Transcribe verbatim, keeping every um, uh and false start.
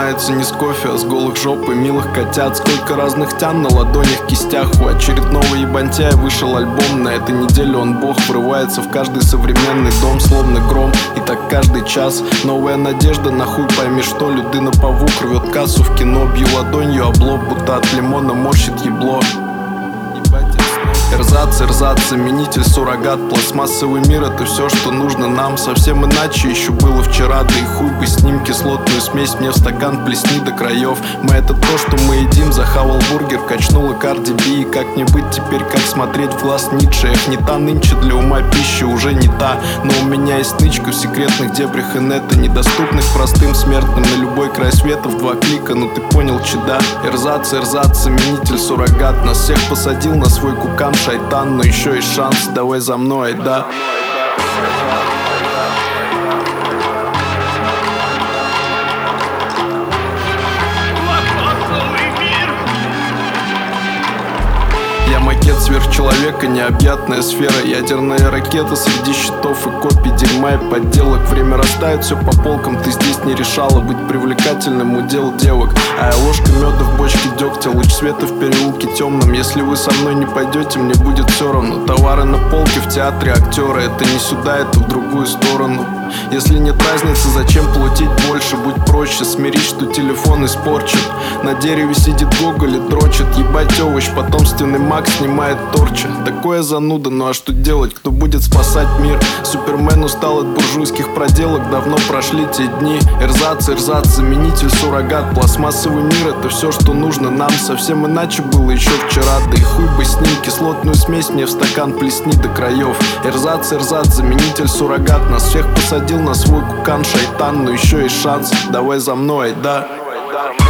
начинается не с кофе, а с голых жоп и милых котят. Сколько разных тян на ладонях, кистях. У очередного ебантяя вышел альбом. На этой неделе он бог, врывается в каждый современный дом, словно гром. И так каждый час новая надежда на хуй пойми что. Людина павук рвет кассу в кино. Бью ладонью об лоб, будто от лимона морщит ебло. Эрзац, эрзац, заменитель, суррогат. Пластмассовый мир — это все, что нужно нам. Совсем иначе еще было вчера. Да и хуй бы с ним, кислотную смесь мне в стакан плесни до краев. Мы — это то, что мы едим. Захавал бургер, качнула Карди Би. И как не быть теперь, как смотреть в глаз Ницше. Эх, не та нынче для ума пища, уже не та. Но у меня есть нычка в секретных дебрях инета, недоступных простым смертным на любой край света в два клика. Ну ты понял, чеда. Эрзац, эрзац, заменитель, суррогат. Нас всех посадил на свой кукан шайтан, но еще есть шанс, давай за мной, да. Я макет сверхчеловека, необъятная сфера. Ядерная ракета среди щитов и копий дерьма и подделок. Время растает, все по полкам. Ты здесь не решала быть привлекательным, удел девок. А я ложка меда в бочке дегтя, луч света в переулке темном. Если вы со мной не пойдете, мне будет все равно. Товары на полке в театре актеры. Это не сюда, это в другую сторону. Если нет разницы, зачем платить больше? Будь проще, смирись, что телефон испорчен. На дереве сидит Гоголь и дрочит. Ебать овощ, потомственный маг снимает торча. Такое зануда, ну а что делать? Кто будет спасать мир? Супермен устал от буржуйских проделок. Давно прошли те дни. Эрзац, эрзац, заменитель, суррогат. Пластмассовый мир — это все, что нужно нам. Совсем иначе было еще вчера. Да и хуй бы с ним, кислотную смесь мне в стакан плесни до краев. Эрзац, эрзац, заменитель, суррогат. Нас всех посадил на свой кукан шайтан, но еще есть шанс, давай за мной, да.